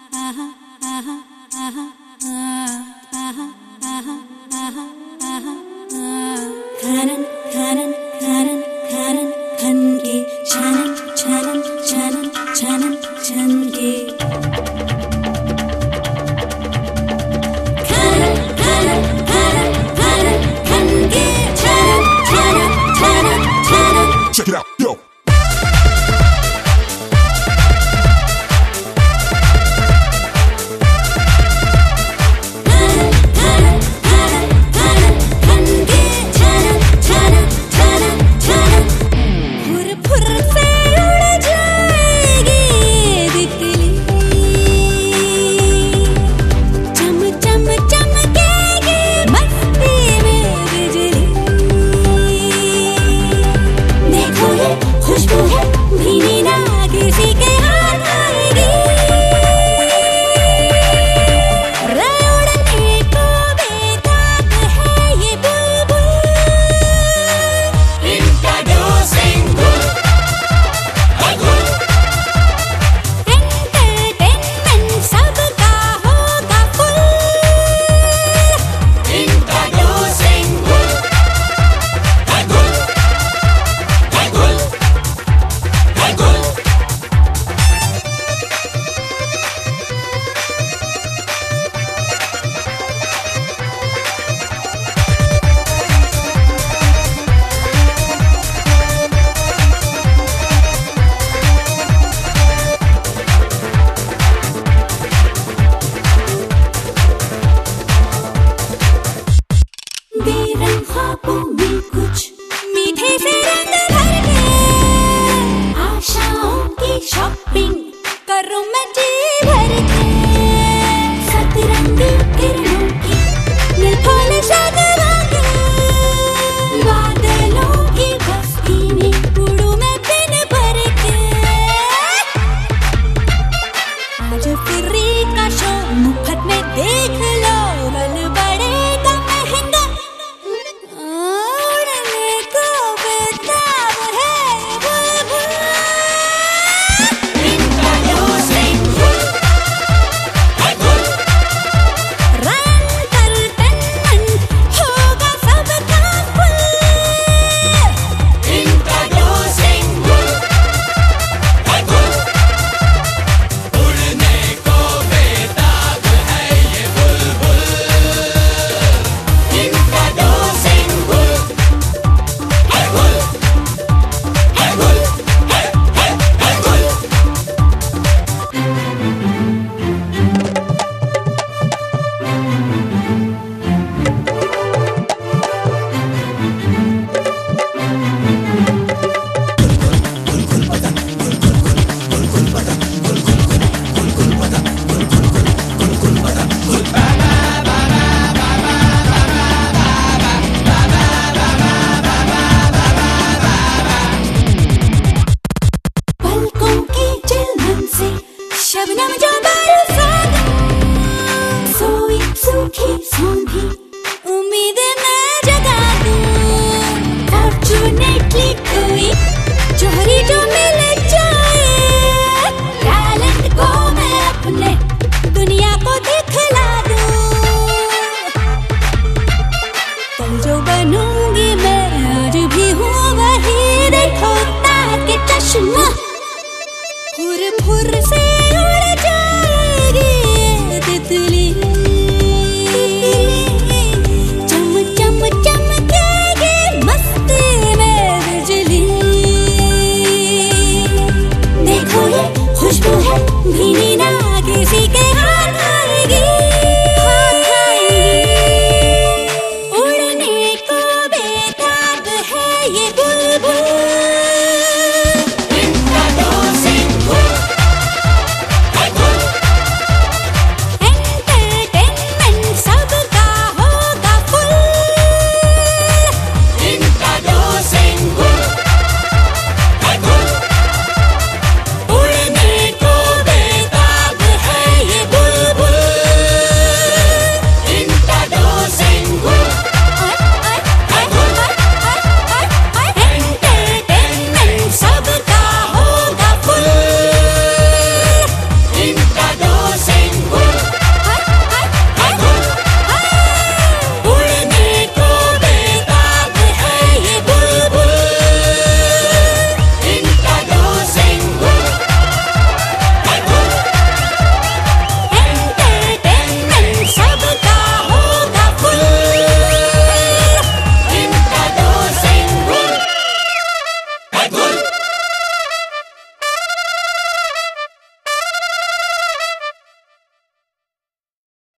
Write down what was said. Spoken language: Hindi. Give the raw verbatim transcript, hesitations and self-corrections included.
खनन खनन खनन खनन खन के छनन छनन छनन छनन छन के खनन खनन खनन खनन खन के छनन छनन छनन छनन। Check it out, yo. ख्वाबों में कुछ मीठे से रंग भर के आशाओं की शॉपिंग करूं मैं जी भर के सतरंग किरणों की नीलफूल शगवा के बादलों की बस्ती में उड़ूं मैं दिन भर के आज फ्री का शो मुफ्त में देख लो रल बढ़ेगा महंगा शबनम जो बरसात सोई सूखी सूंघी उम्मीद मैं जगा दूं फॉर्चूनेटली कोई